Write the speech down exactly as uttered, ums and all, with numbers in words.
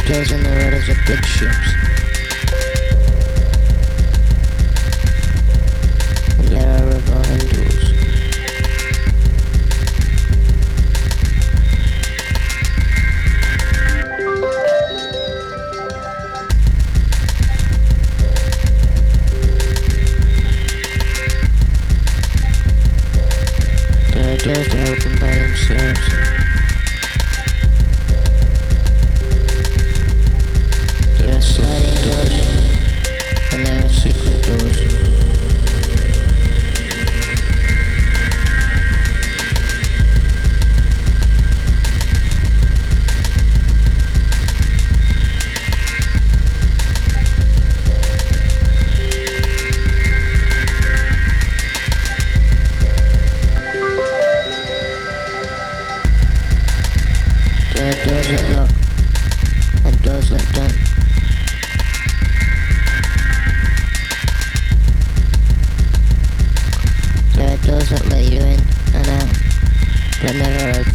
does in the rudder of big ships. And there are revolving doors. There are doors that open by themselves. There are sliding doors, and there are secret doors. There are doors that lock, and doors that don't. There are doors that let you in and out, but never open.